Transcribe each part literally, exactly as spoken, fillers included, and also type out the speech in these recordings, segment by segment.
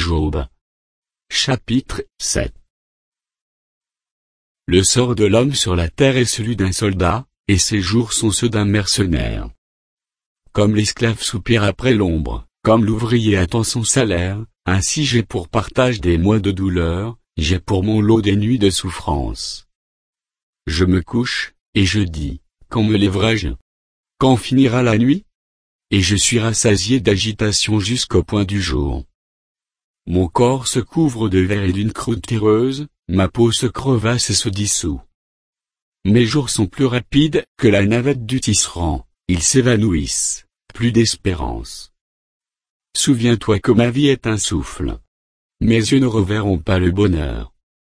Job. Chapitre sept. Le sort de l'homme sur la terre est celui d'un soldat, et ses jours sont ceux d'un mercenaire. Comme l'esclave soupire après l'ombre, comme l'ouvrier attend son salaire, ainsi j'ai pour partage des mois de douleur, j'ai pour mon lot des nuits de souffrance. Je me couche, et je dis, quand me lèverai-je? Quand finira la nuit? Et je suis rassasié d'agitation jusqu'au point du jour. Mon corps se couvre de verre et d'une croûte terreuse, ma peau se crevasse et se dissout. Mes jours sont plus rapides que la navette du tisserand, ils s'évanouissent, plus d'espérance. Souviens-toi que ma vie est un souffle. Mes yeux ne reverront pas le bonheur.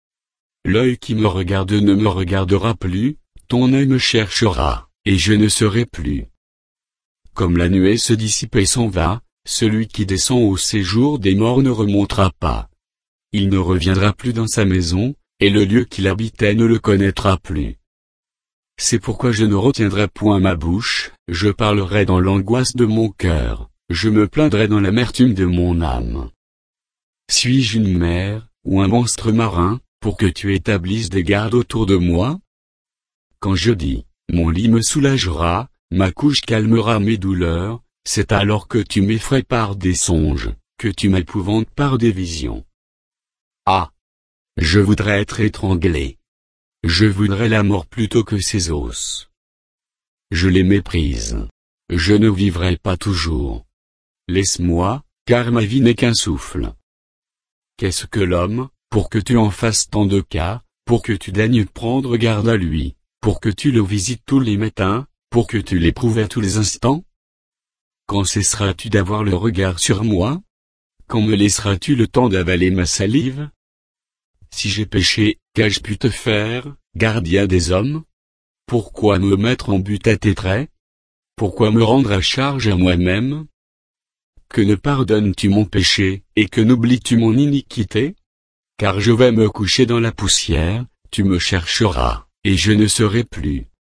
L'œil qui me regarde ne me regardera plus, ton œil me cherchera, et je ne serai plus. Comme la nuée se dissipe et s'en va, celui qui descend au séjour des morts ne remontera pas. Il ne reviendra plus dans sa maison, et le lieu qu'il habitait ne le connaîtra plus. C'est pourquoi je ne retiendrai point ma bouche, je parlerai dans l'angoisse de mon cœur, je me plaindrai dans l'amertume de mon âme. Suis-je une mer, ou un monstre marin, pour que tu établisses des gardes autour de moi? Quand je dis, mon lit me soulagera, ma couche calmera mes douleurs, c'est alors que tu m'effraies par des songes, que tu m'épouvantes par des visions. Ah! Je voudrais être étranglé. Je voudrais la mort plutôt que ses os. Je les méprise. Je ne vivrai pas toujours. Laisse-moi, car ma vie n'est qu'un souffle. Qu'est-ce que l'homme, pour que tu en fasses tant de cas, pour que tu daignes prendre garde à lui, pour que tu le visites tous les matins, pour que tu l'éprouves à tous les instants? Quand cesseras-tu d'avoir le regard sur moi? Quand me laisseras-tu le temps d'avaler ma salive? Si j'ai péché, qu'ai-je pu te faire, gardien des hommes? Pourquoi me mettre en butte à tes traits? Pourquoi me rendre à charge à moi-même? Que ne pardonnes-tu mon péché, et que n'oublies-tu mon iniquité? Car je vais me coucher dans la poussière, tu me chercheras, et je ne serai plus.